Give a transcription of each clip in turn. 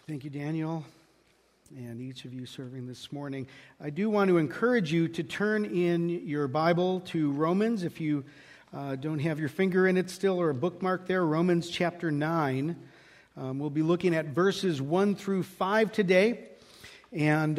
Thank you, Daniel, and each of you serving this morning. I do want to encourage you to turn in your Bible to Romans, if you don't have your finger in it still or a bookmark there, Romans chapter 9. We'll be looking at verses 1 through 5 today. And,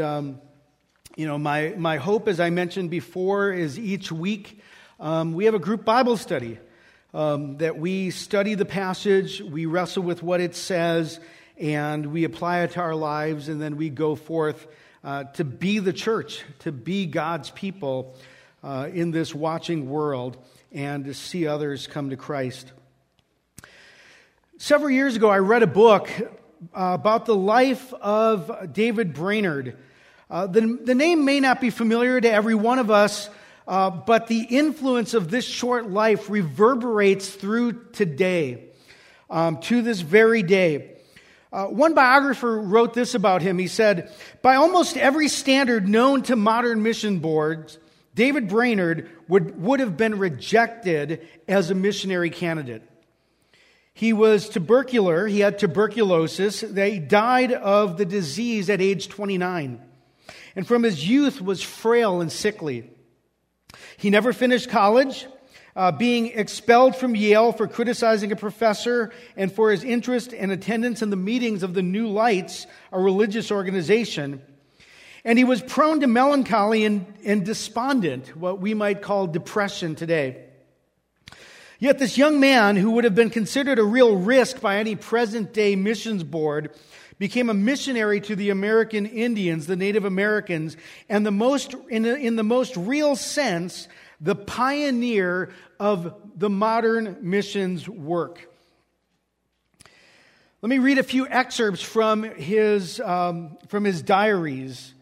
my hope, as I mentioned before, is each week we have a group Bible study that we study the passage, we wrestle with what it says, and we apply it to our lives, and then we go forth to be the church, to be God's people in this watching world, and to see others come to Christ. Several years ago, I read a book about the life of David Brainerd. The name may not be familiar to every one of us, but the influence of this short life reverberates through today, to this very day. One biographer wrote this about him. He said, "By almost every standard known to modern mission boards, David Brainerd would have been rejected as a missionary candidate. He was tubercular. He had tuberculosis. He died of the disease at age 29. And from his youth was frail and sickly. He never finished college, being expelled from Yale for criticizing a professor and for his interest and attendance in the meetings of the New Lights, a religious organization. And he was prone to melancholy and despondent, what we might call depression today. Yet this young man, who would have been considered a real risk by any present-day missions board, became a missionary to the American Indians, the Native Americans, and in the most real sense, the pioneer of the modern missions work. Let me read a few excerpts from his diaries.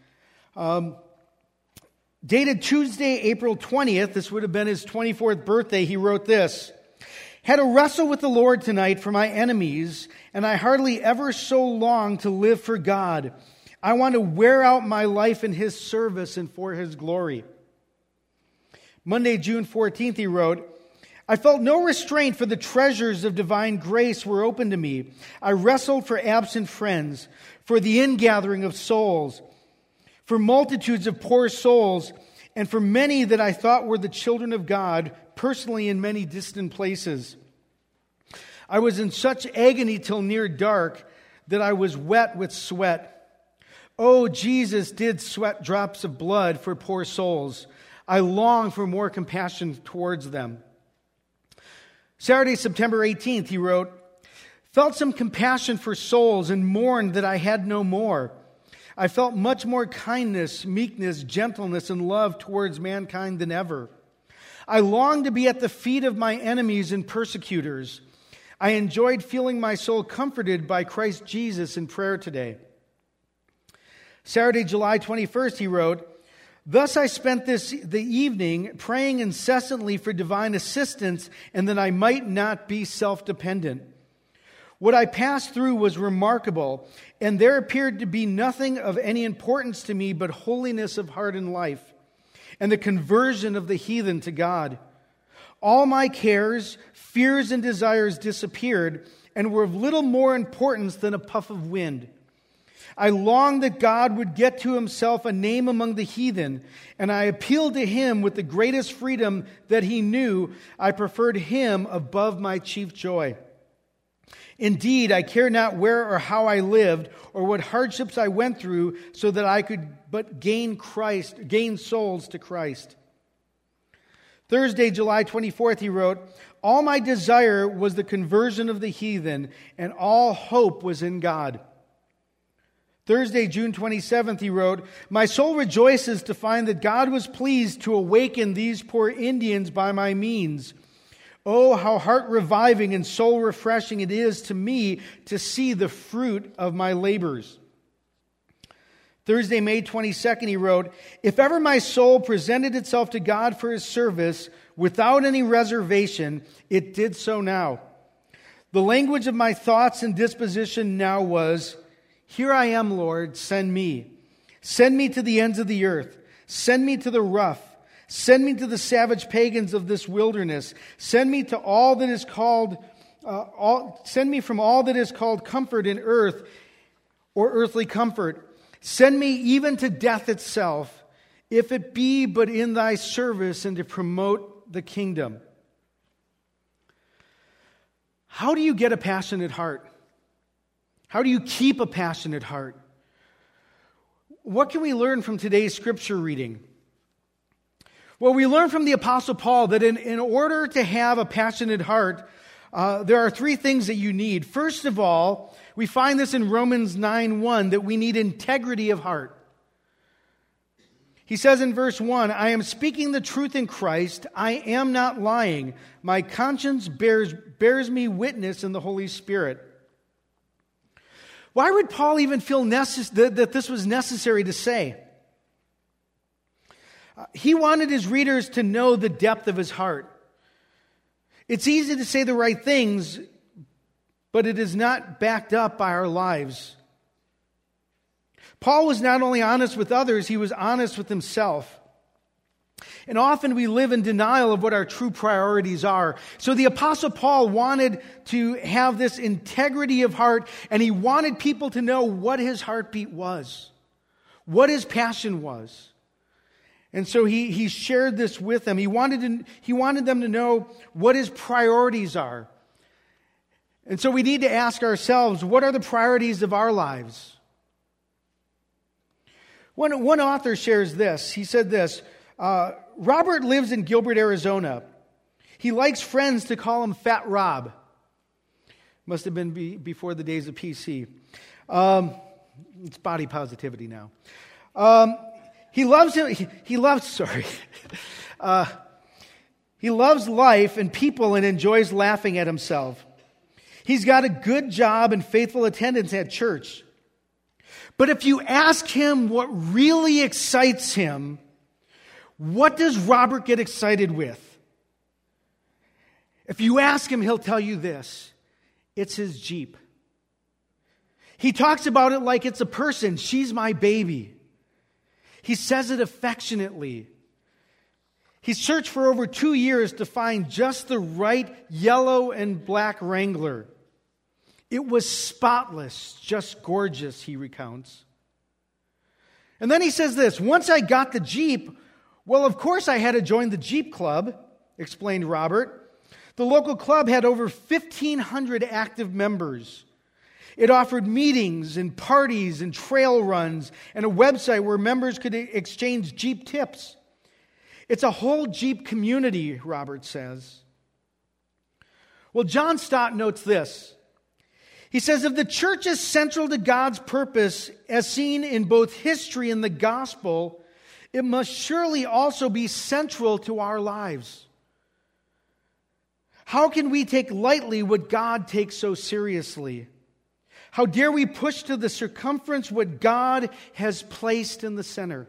Dated Tuesday, April 20th, this would have been his 24th birthday, he wrote this: "Had a wrestle with the Lord tonight for my enemies, and I hardly ever so long to live for God. I want to wear out my life in His service and for His glory." Monday, June 14th, he wrote, "I felt no restraint, for the treasures of divine grace were open to me. I wrestled for absent friends, for the ingathering of souls, for multitudes of poor souls, and for many that I thought were the children of God, personally in many distant places. I was in such agony till near dark that I was wet with sweat. Oh, Jesus did sweat drops of blood for poor souls. I long for more compassion towards them." Saturday, September 18th, he wrote, "Felt some compassion for souls and mourned that I had no more. I felt much more kindness, meekness, gentleness, and love towards mankind than ever. I longed to be at the feet of my enemies and persecutors. I enjoyed feeling my soul comforted by Christ Jesus in prayer today." Saturday, July 21st, he wrote, "Thus I spent the evening praying incessantly for divine assistance and that I might not be self-dependent. What I passed through was remarkable, and there appeared to be nothing of any importance to me but holiness of heart and life, and the conversion of the heathen to God. All my cares, fears, and desires disappeared and were of little more importance than a puff of wind. I longed that God would get to Himself a name among the heathen, and I appealed to Him with the greatest freedom that He knew. I preferred Him above my chief joy. Indeed, I care not where or how I lived, or what hardships I went through, so that I could but gain souls to Christ." Thursday, July 24th, he wrote, "All my desire was the conversion of the heathen, and all hope was in God." Thursday, June 27th, he wrote, "My soul rejoices to find that God was pleased to awaken these poor Indians by my means. Oh, how heart-reviving and soul-refreshing it is to me to see the fruit of my labors." Thursday, May 22nd, he wrote, "If ever my soul presented itself to God for His service without any reservation, it did so now. The language of my thoughts and disposition now was, 'Here I am, Lord, send me. Send me to the ends of the earth. Send me to the rough. Send me to the savage pagans of this wilderness. Send me to all that is called, send me from all that is called comfort in earth, or earthly comfort. Send me even to death itself, if it be but in thy service and to promote the kingdom. How do you get a passionate heart? How do you keep a passionate heart? What can we learn from today's scripture reading? Well, we learn from the Apostle Paul that in order to have a passionate heart, there are three things that you need. First of all, we find this in Romans 9:1, that we need integrity of heart. He says in verse 1, I am speaking the truth in Christ. I am not lying. My conscience bears me witness in the Holy Spirit. Why would Paul even feel that this was necessary to say? He wanted his readers to know the depth of his heart. It's easy to say the right things, but it is not backed up by our lives. Paul was not only honest with others, he was honest with himself. And often we live in denial of what our true priorities are. So the Apostle Paul wanted to have this integrity of heart, and he wanted people to know what his heartbeat was, what his passion was. And so he shared this with them. He wanted them to know what his priorities are. And so we need to ask ourselves, what are the priorities of our lives? One author shares this. He said this, Robert lives in Gilbert, Arizona. He likes friends to call him Fat Rob. Must have been before the days of PC. It's body positivity now. He loves life and people and enjoys laughing at himself. He's got a good job and faithful attendance at church. But if you ask him what really excites him, what does Robert get excited with? If you ask him, he'll tell you this. It's his Jeep. He talks about it like it's a person. She's my baby. He says it affectionately. He searched for over 2 years to find just the right yellow and black Wrangler. It was spotless, just gorgeous, he recounts. And then he says this, once I got the Jeep, well, of course I had to join the Jeep Club, explained Robert. The local club had over 1,500 active members. It offered meetings and parties and trail runs and a website where members could exchange Jeep tips. It's a whole Jeep community, Robert says. Well, John Stott notes this. He says, if the church is central to God's purpose, as seen in both history and the gospel, it must surely also be central to our lives. How can we take lightly what God takes so seriously? How dare we push to the circumference what God has placed in the center?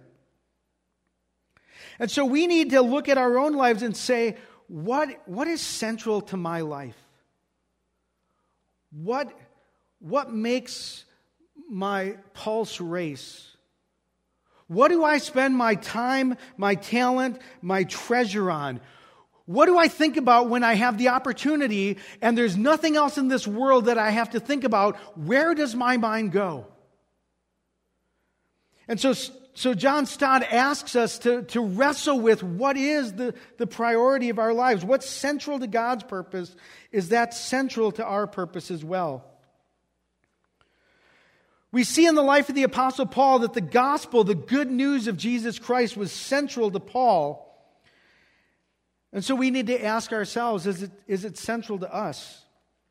And so we need to look at our own lives and say, what is central to my life? What makes my pulse race? What do I spend my time, my talent, my treasure on? What do I think about when I have the opportunity and there's nothing else in this world that I have to think about? Where does my mind go? And so John Stott asks us to wrestle with what is the priority of our lives. What's central to God's purpose? Is that central to our purpose as well? We see in the life of the Apostle Paul that the gospel, the good news of Jesus Christ, was central to Paul. And so we need to ask ourselves, is it central to us?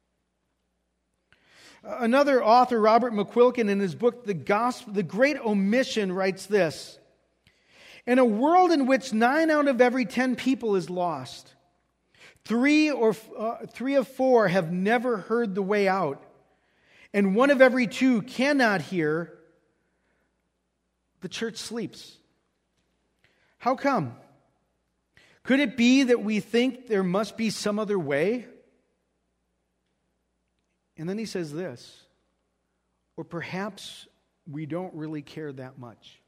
Another author, Robert McQuilkin, in his book, The Great Omission, writes this. In a world in which 9 out of every 10 people is lost, 3 of 4 have never heard the way out, and 1 of every 2 cannot hear, the church sleeps. How come? Could it be that we think there must be some other way? And then he says this, or perhaps we don't really care that much.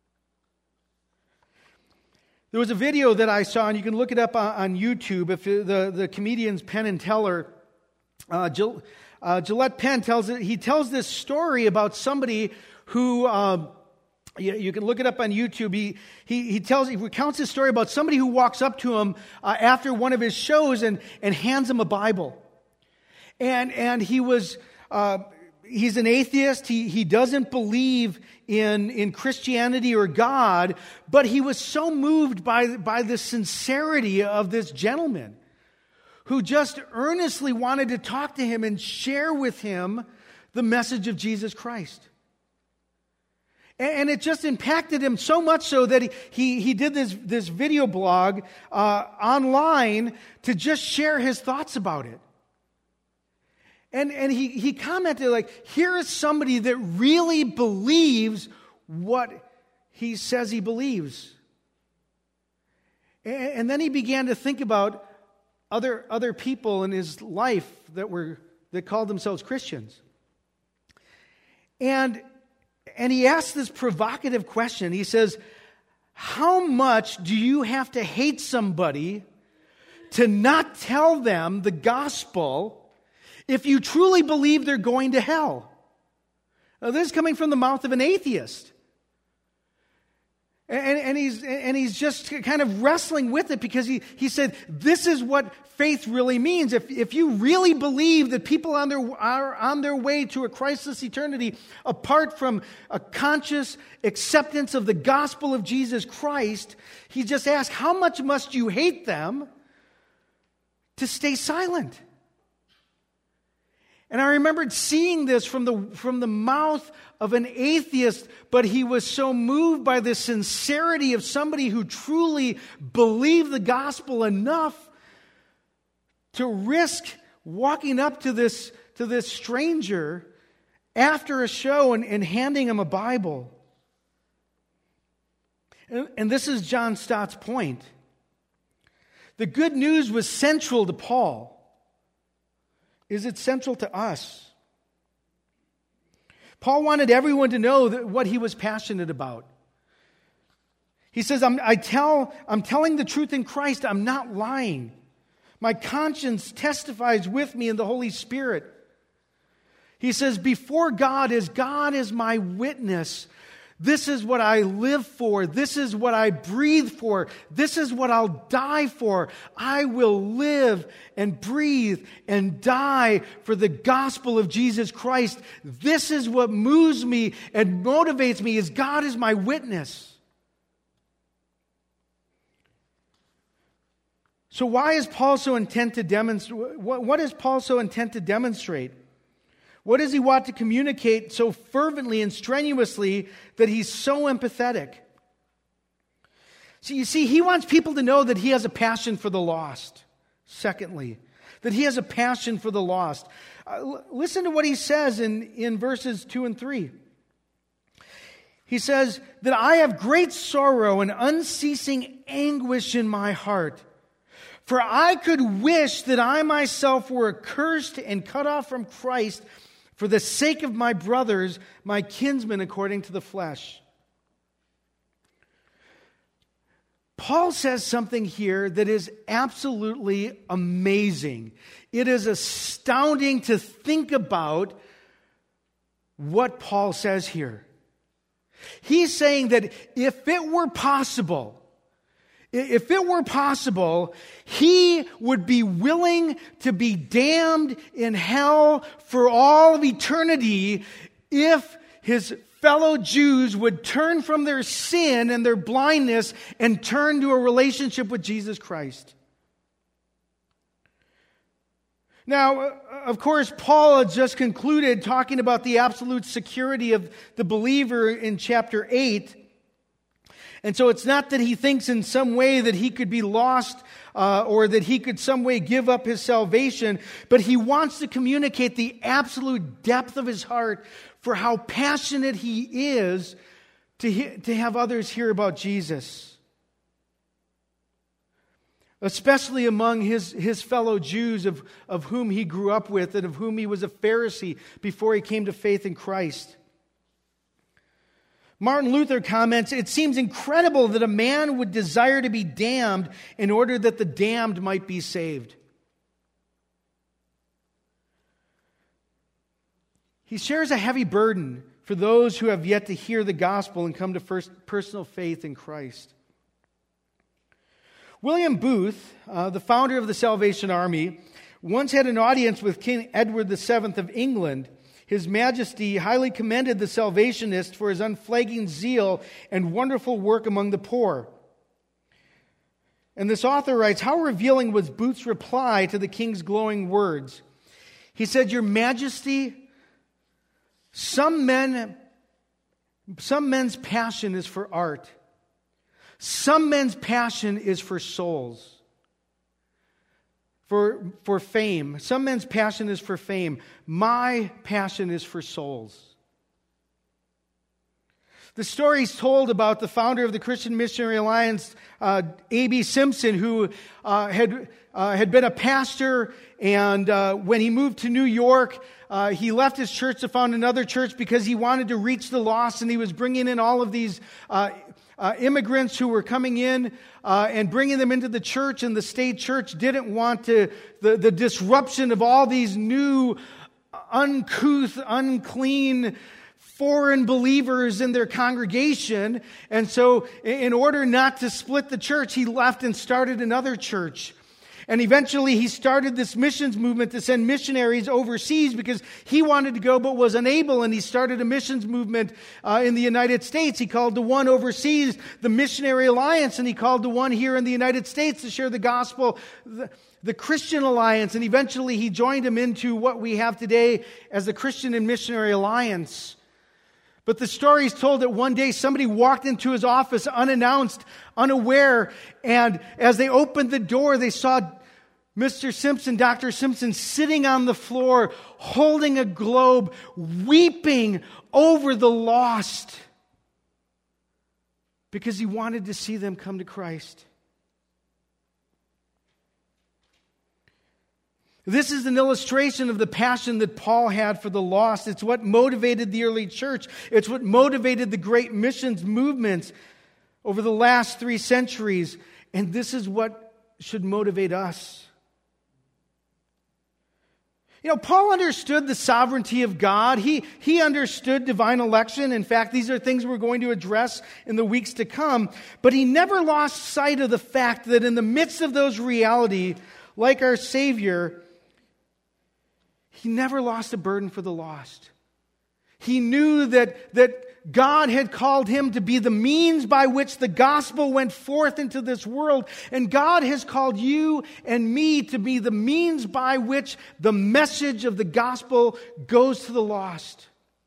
There was a video that I saw, and you can look it up on YouTube, if the comedians Penn and Teller, Gillette Penn tells this story about somebody who, you can look it up on YouTube. He recounts this story about somebody who walks up to him after one of his shows and hands him a Bible. And he's an atheist. He doesn't believe in Christianity or God, but he was so moved by the sincerity of this gentleman who just earnestly wanted to talk to him and share with him the message of Jesus Christ. And it just impacted him so much so that he did this video blog online to just share his thoughts about it. And he commented like, here is somebody that really believes what he says he believes. And then he began to think about other people in his life that called themselves Christians. And he asked this provocative question. He says, how much do you have to hate somebody to not tell them the gospel if you truly believe they're going to hell? Now, this is coming from the mouth of an atheist. And he's just kind of wrestling with it because he said, this is what faith really means. If you really believe that people are on their way to a Christless eternity apart from a conscious acceptance of the gospel of Jesus Christ, he just asked, how much must you hate them to stay silent? And I remembered seeing this from the mouth of an atheist, but he was so moved by the sincerity of somebody who truly believed the gospel enough to risk walking up to this stranger after a show and handing him a Bible. And this is John Stott's point. The good news was central to Paul. Is it central to us? Paul wanted everyone to know what he was passionate about. He says, I'm telling the truth in Christ. I'm not lying. My conscience testifies with me in the Holy Spirit. He says, before God is my witness. This is what I live for. This is what I breathe for. This is what I'll die for. I will live and breathe and die for the gospel of Jesus Christ. This is what moves me and motivates me, is God is my witness. So why is Paul so intent to demonstrate? What is Paul so intent to demonstrate? What does he want to communicate so fervently and strenuously that he's so empathetic? So you see, he wants people to know that he has a passion for the lost. Secondly, that he has a passion for the lost. Listen to what he says in verses 2 and 3. He says that I have great sorrow and unceasing anguish in my heart. For I could wish that I myself were accursed and cut off from Christ for the sake of my brothers, my kinsmen according to the flesh. Paul says something here that is absolutely amazing. It is astounding to think about what Paul says here. He's saying that if it were possible, he would be willing to be damned in hell for all of eternity if his fellow Jews would turn from their sin and their blindness and turn to a relationship with Jesus Christ. Now, of course, Paul had just concluded talking about the absolute security of the believer in chapter 8. And so it's not that he thinks in some way that he could be lost or that he could some way give up his salvation, but he wants to communicate the absolute depth of his heart for how passionate he is to have others hear about Jesus. Especially among his fellow Jews of whom he grew up with and of whom he was a Pharisee before he came to faith in Christ. Martin Luther comments, it seems incredible that a man would desire to be damned in order that the damned might be saved. He shares a heavy burden for those who have yet to hear the gospel and come to personal faith in Christ. William Booth, the founder of the Salvation Army, once had an audience with King Edward VII of England. His Majesty highly commended the Salvationist for his unflagging zeal and wonderful work among the poor. And this author writes, how revealing was Booth's reply to the king's glowing words. He said, Your Majesty, some men's passion is for art. Some men's passion is for souls. For fame. Some men's passion is for fame. My passion is for souls. The stories told about the founder of the Christian Missionary Alliance, A.B. Simpson, who had been a pastor, and when he moved to New York, he left his church to found another church because he wanted to reach the lost, and he was bringing in all of these immigrants who were coming in and bringing them into the church, and the state church didn't want the disruption of all these new, uncouth, unclean, foreign believers in their congregation. And so in order not to split the church, he left and started another church. And eventually he started this missions movement to send missionaries overseas because he wanted to go but was unable. And he started a missions movement in the United States. He called the one overseas the Missionary Alliance, and he called the one here in the United States to share the gospel, the Christian Alliance. And eventually he joined him into what we have today as the Christian and Missionary Alliance. But the story is told that one day somebody walked into his office unannounced, unaware, and as they opened the door, they saw Mr. Simpson, Dr. Simpson, sitting on the floor, holding a globe, weeping over the lost because he wanted to see them come to Christ. This is an illustration of the passion that Paul had for the lost. It's what motivated the early church. It's what motivated the great missions movements over the last 3 centuries. And this is what should motivate us. You know, Paul understood the sovereignty of God. He understood divine election. In fact, these are things we're going to address in the weeks to come. But he never lost sight of the fact that in the midst of those realities, like our Savior, he never lost a burden for the lost. He knew that God had called him to be the means by which the gospel went forth into this world. And God has called you and me to be the means by which the message of the gospel goes to the lost.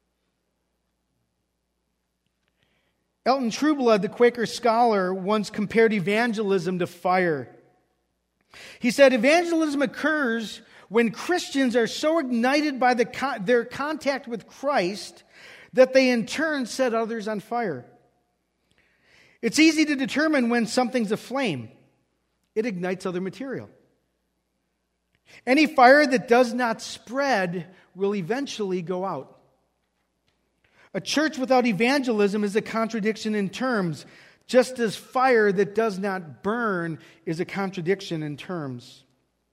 Elton Trueblood, the Quaker scholar, once compared evangelism to fire. He said, evangelism occurs when Christians are so ignited by their contact with Christ that they in turn set others on fire. It's easy to determine when something's aflame. It ignites other material. Any fire that does not spread will eventually go out. A church without evangelism is a contradiction in terms, just as fire that does not burn is a contradiction in terms.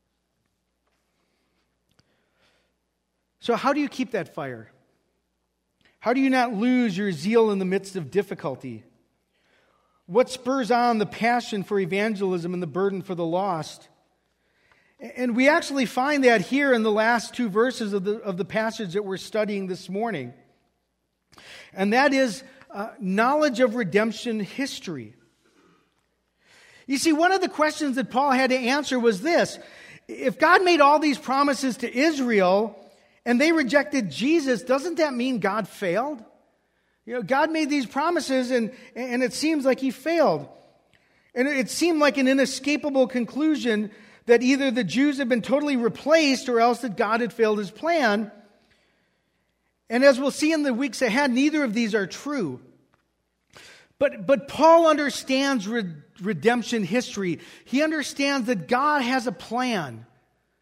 So how do you keep that fire? How do you not lose your zeal in the midst of difficulty? What spurs on the passion for evangelism and the burden for the lost? And we actually find that here in the last 2 verses of the passage that we're studying this morning. And that is knowledge of redemption history. You see, one of the questions that Paul had to answer was this. If God made all these promises to Israel and they rejected Jesus, doesn't that mean God failed? You know, God made these promises and it seems like he failed. And it seemed like an inescapable conclusion that either the Jews had been totally replaced or else that God had failed his plan. And as we'll see in the weeks ahead, neither of these are true. But Paul understands redemption history. He understands that God has a plan.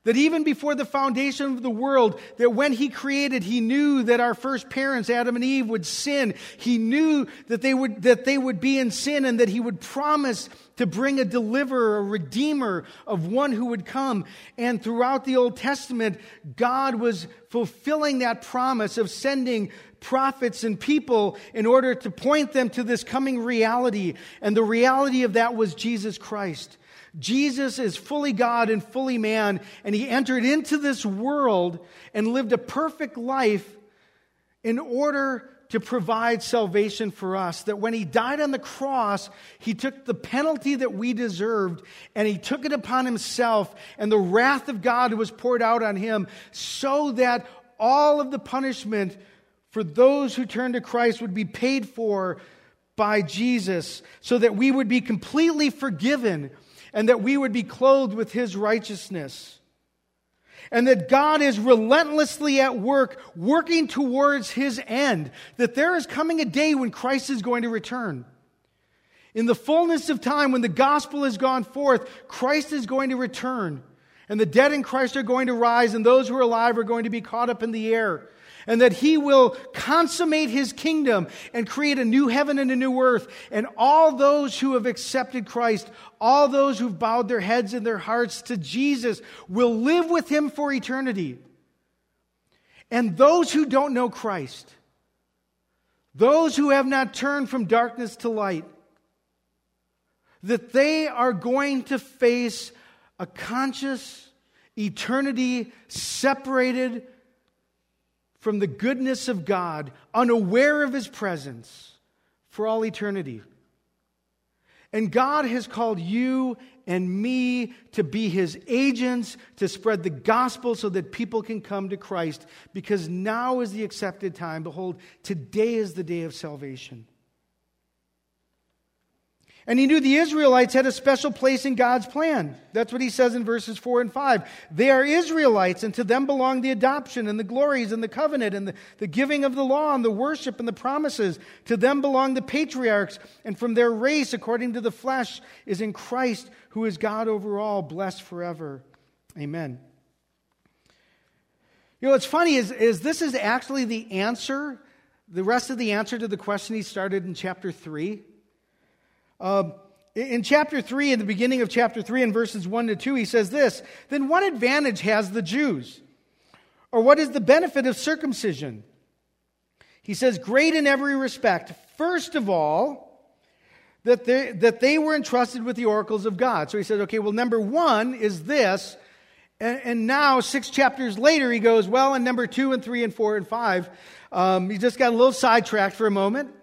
That even before the foundation of the world, that when He created, He knew that our first parents, Adam and Eve, would sin. He knew that they would be in sin, and that He would promise to bring a deliverer, a redeemer of one who would come. And throughout the Old Testament, God was fulfilling that promise of sending prophets and people in order to point them to this coming reality. And the reality of that was Jesus Christ. Jesus is fully God and fully man, and He entered into this world and lived a perfect life in order to provide salvation for us. That when He died on the cross, He took the penalty that we deserved, and He took it upon Himself, and the wrath of God was poured out on Him, so that all of the punishment for those who turn to Christ would be paid for by Jesus, so that we would be completely forgiven, and that we would be clothed with His righteousness. And that God is relentlessly at work, working towards His end. That there is coming a day when Christ is going to return. In the fullness of time, when the gospel has gone forth, Christ is going to return. And the dead in Christ are going to rise, and those who are alive are going to be caught up in the air. And that He will consummate His kingdom and create a new heaven and a new earth. And all those who have accepted Christ, all those who've bowed their heads and their hearts to Jesus, will live with Him for eternity. And those who don't know Christ, those who have not turned from darkness to light, that they are going to face a conscious eternity separated from the goodness of God, unaware of His presence for all eternity. And God has called you and me to be His agents, to spread the gospel so that people can come to Christ, because now is the accepted time. Behold, today is the day of salvation. And He knew the Israelites had a special place in God's plan. That's what He says in verses 4 and 5. They are Israelites, and to them belong the adoption and the glories and the covenant and the giving of the law and the worship and the promises. To them belong the patriarchs, and from their race, according to the flesh, is in Christ, who is God over all, blessed forever. Amen. You know, what's funny is this is actually the answer, the rest of the answer to the question he started in chapter 3. In chapter 3, in the beginning of chapter 3, in verses 1 to 2, he says this: "Then what advantage has the Jews? Or what is the benefit of circumcision?" He says, "Great in every respect. First of all, that they were entrusted with the oracles of God." So he says, okay, well, number one is this. And now, 6 chapters later, he goes, well, and number 2 and 3 and 4 and 5. He just got a little sidetracked for a moment.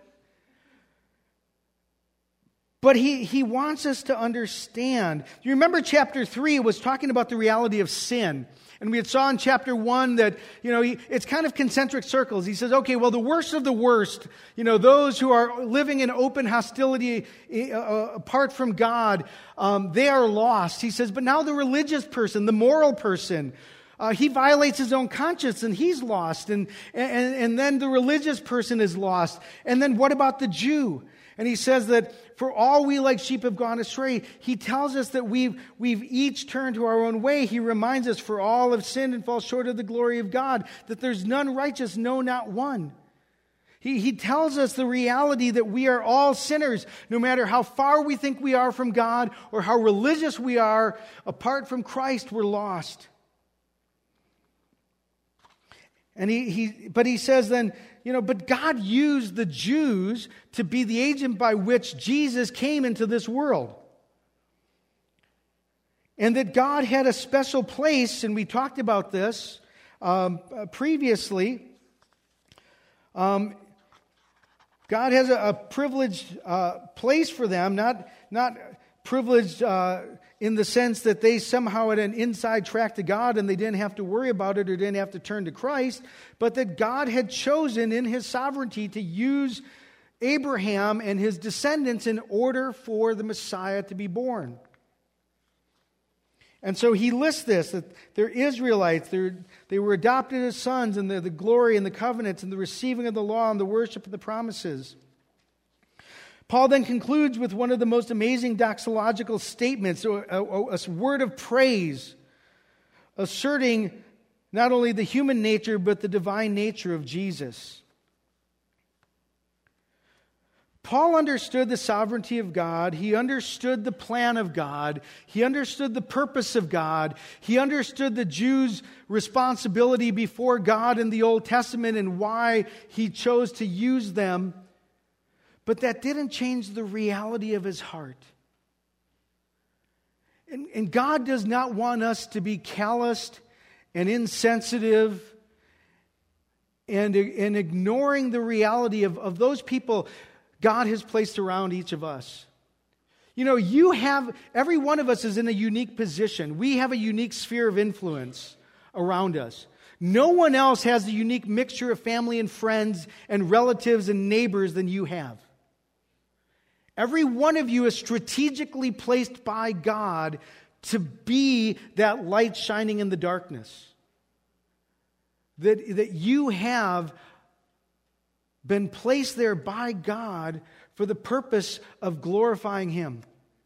But he wants us to understand. You remember chapter 3 was talking about the reality of sin. And we had saw in chapter 1 that, it's kind of concentric circles. He says, okay, well, the worst of the worst, those who are living in open hostility apart from God, they are lost. He says, but now the religious person, the moral person, he violates his own conscience and he's lost. And then the religious person is lost. And then what about the Jew? And he says that for all we like sheep have gone astray, he tells us that we've each turned to our own way. He reminds us, for all have sinned and fall short of the glory of God, that there's none righteous, no, not one. He tells us the reality that we are all sinners, no matter how far we think we are from God or how religious we are. Apart from Christ, we're lost. And but he says then, but God used the Jews to be the agent by which Jesus came into this world. And that God had a special place, and we talked about this previously. God has a privileged place for them, not privileged in the sense that they somehow had an inside track to God and they didn't have to worry about it or didn't have to turn to Christ, but that God had chosen in His sovereignty to use Abraham and his descendants in order for the Messiah to be born. And so he lists this, that they're Israelites, they were adopted as sons, and the glory and the covenants and the receiving of the law and the worship of the promises. Paul then concludes with one of the most amazing doxological statements, a word of praise asserting not only the human nature, but the divine nature of Jesus. Paul understood the sovereignty of God. He understood the plan of God. He understood the purpose of God. He understood the Jews' responsibility before God in the Old Testament and why he chose to use them. But that didn't change the reality of his heart. And God does not want us to be calloused and insensitive and ignoring the reality of those people God has placed around each of us. You know, every one of us is in a unique position. We have a unique sphere of influence around us. No one else has the unique mixture of family and friends and relatives and neighbors than you have. Every one of you is strategically placed by God to be that light shining in the darkness. That you have been placed there by God for the purpose of glorifying Him.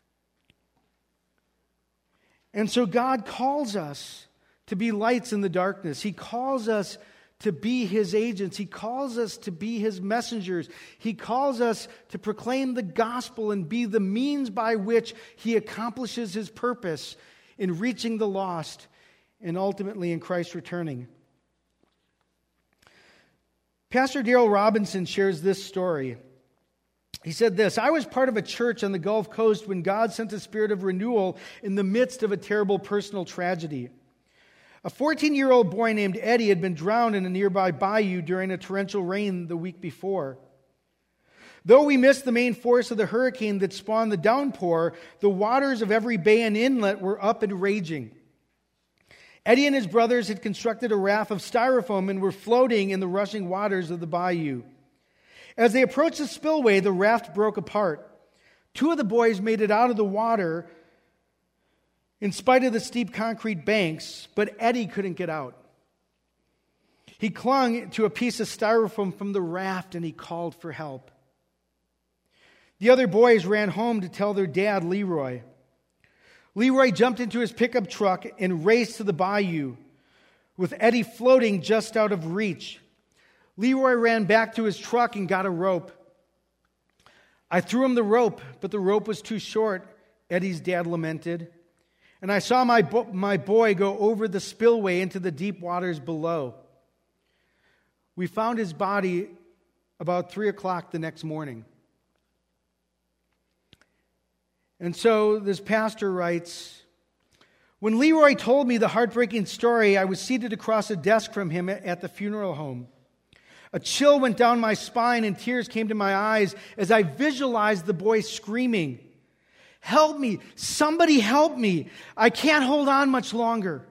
And so God calls us to be lights in the darkness. He calls us to be His agents. He calls us to be His messengers. He calls us to proclaim the gospel and be the means by which He accomplishes His purpose in reaching the lost and ultimately in Christ's returning. Pastor Darrell Robinson shares this story. He said this: I was part of a church on the Gulf Coast when God sent a spirit of renewal in the midst of a terrible personal tragedy. A 14-year-old boy named Eddie had been drowned in a nearby bayou during a torrential rain the week before. Though we missed the main force of the hurricane that spawned the downpour, the waters of every bay and inlet were up and raging. Eddie and his brothers had constructed a raft of styrofoam and were floating in the rushing waters of the bayou. As they approached the spillway, the raft broke apart. Two of the boys made it out of the water in spite of the steep concrete banks, but Eddie couldn't get out. He clung to a piece of styrofoam from the raft and he called for help. The other boys ran home to tell their dad, Leroy. Leroy jumped into his pickup truck and raced to the bayou, with Eddie floating just out of reach. Leroy ran back to his truck and got a rope. I threw him the rope, but the rope was too short, Eddie's dad lamented. And I saw my boy go over the spillway into the deep waters below. We found his body about 3 o'clock the next morning. And so this pastor writes, when Leroy told me the heartbreaking story, I was seated across a desk from him at the funeral home. A chill went down my spine and tears came to my eyes as I visualized the boy screaming, "Help me! Somebody help me! I can't hold on much longer."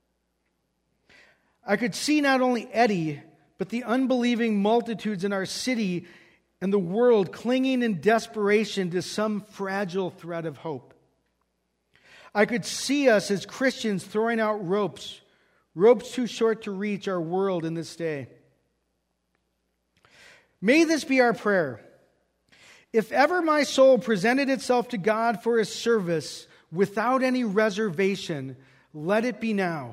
I could see not only Eddie, but the unbelieving multitudes in our city and the world clinging in desperation to some fragile thread of hope. I could see us as Christians throwing out ropes too short to reach our world in this day. May this be our prayer. If ever my soul presented itself to God for His service without any reservation, let it be now.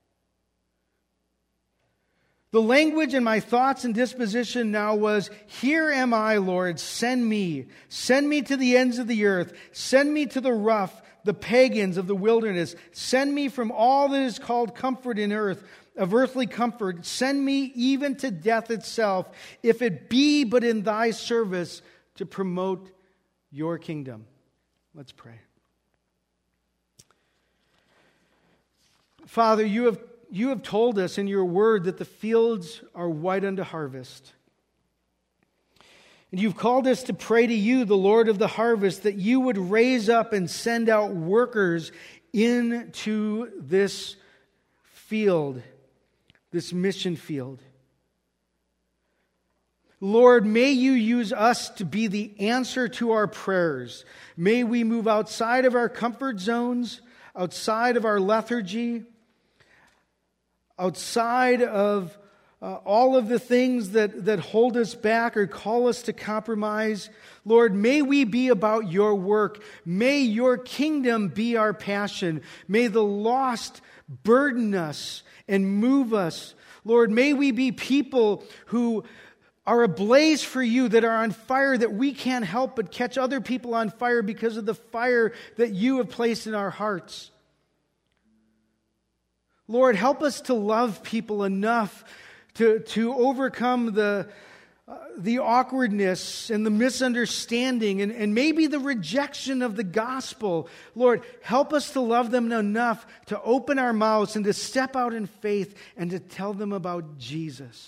The language in my thoughts and disposition now was, "Here am I, Lord, send me. Send me to the ends of the earth. Send me to the rough, the pagans of the wilderness. Send me from all that is called comfort in earth, of earthly comfort. Send me even to death itself, if it be but in thy service to promote your kingdom." Let's pray. Father, you have told us in your word that the fields are white unto harvest. And you've called us to pray to you, the Lord of the harvest, that you would raise up and send out workers into this field, this mission field. Lord, may you use us to be the answer to our prayers. May we move outside of our comfort zones, outside of our lethargy, outside of all of the things that hold us back or call us to compromise. Lord, may we be about your work. May your kingdom be our passion. May the lost burden us and move us. Lord, may we be people who are ablaze for you, that are on fire, that we can't help but catch other people on fire because of the fire that you have placed in our hearts. Lord, help us to love people enough to overcome the awkwardness and the misunderstanding and maybe the rejection of the gospel. Lord, help us to love them enough to open our mouths and to step out in faith and to tell them about Jesus.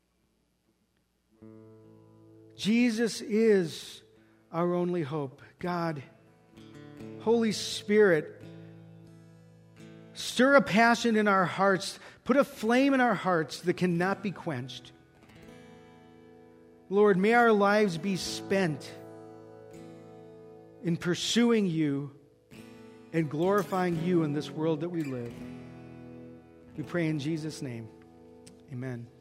Jesus is our only hope. God, Holy Spirit, stir a passion in our hearts. Put a flame in our hearts that cannot be quenched. Lord, may our lives be spent in pursuing you and glorifying you in this world that we live. We pray in Jesus' name. Amen.